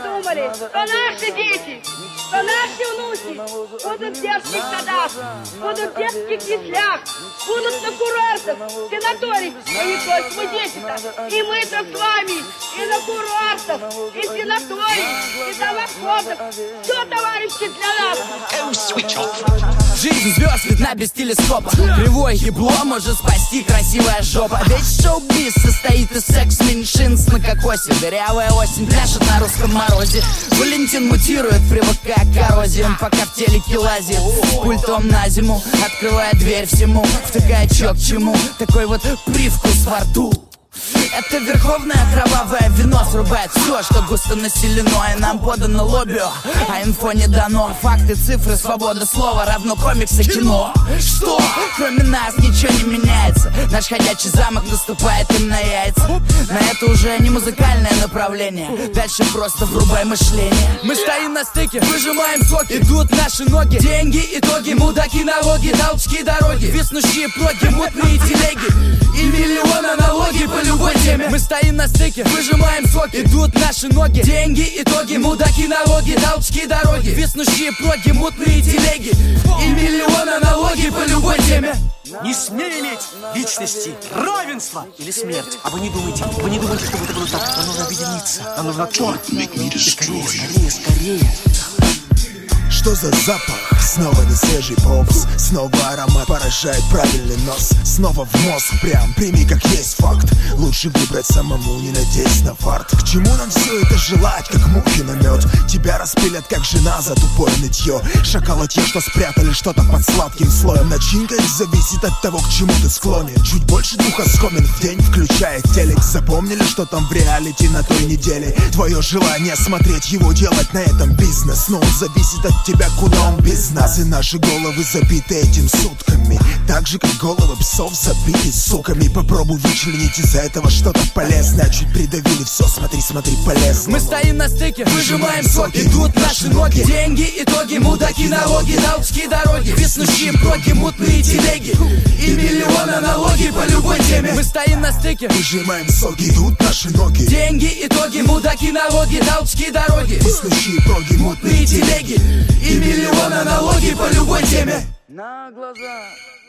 думали, что наши дети, что наши внуки будут в детских садах, будут в детских яслях, будут на курортах, санаториях. А не только мы дети-то. И мы-то с вами, и на курортах, и в санаториях, и домоходах. Все, товарищи, для нас. Жизнь звезд видна без телескопа. Кривое ебло может спасти красивая жопа. Ведь шоу-биз состоит из секс-меньшинств на кокосе. Дырявая осень пляшет на русском морозе. Валентин мутирует, привыкая к коррозиям, пока в телеке лазит пультом на зиму, открывая дверь всему, втыкая чё к чему. Такой вот привкус во рту. Это верховное кровавое вино срубает все, что густо населено, и нам подано лобби, а инфо не дано. Факты, цифры, свобода слова равно комиксы, кино. Что? Кроме нас ничего не меняется. Наш ходячий замок наступает им на яйца. На это уже не музыкальное направление. Дальше просто врубай мышление. Мы стоим на стыке, выжимаем соки. Идут наши ноги, деньги, итоги, мудаки, налоги, толчки, дороги, виснущие плоги, мутные телеги и миллионы налоги по любой теме. Мы стоим на стыке, выжимаем соки. Идут наши ноги, деньги, итоги, мудаки, налоги, толчки, дороги, виснущие плоги, мутные телеги и миллионы налоги по любой теме. Не смей иметь личности, равенство или смерть. А вы не думаете, что это было так? Нам нужно объединиться, нам нужно черт. Скорее. Что за запах? Снова не свежий попс. Снова аромат поражает правильный нос. Снова в мозг прям, прими как есть факт. Лучше выбрать самому, не надеясь на фарт. К чему нам все это желать, как мухи на мед? Тебя распилят, как жена за тупое нытье. Шоколадье, что спрятали что-то под сладким слоем. Начинка зависит от того, к чему ты склонен. Чуть больше 2 оскомин в день, включая телек. Запомнили, что там в реалити на той неделе? Твое желание смотреть его, делать на этом бизнес. Но он зависит от тебя, куда он без нас. И наши головы забиты этим сутками, так же, как головы псов забиты суками. Попробуй вычленить из-за этого что-то полезное. Чуть придавили, все, смотри, полезно. Мы стоим на стыке, выжимаем соки. Идут наши ноги, деньги, итоги, мудаки, налоги, толчки, дороги, виснущие проги, мутные телеги и миллионы налоги по любой теме. Мы стоим на стыке, выжимаем соки. Идут наши ноги, деньги, итоги, мудаки, налоги, толчки, дороги, виснущие проги, мутные телеги и миллионы налоги по любой теме. На глаза.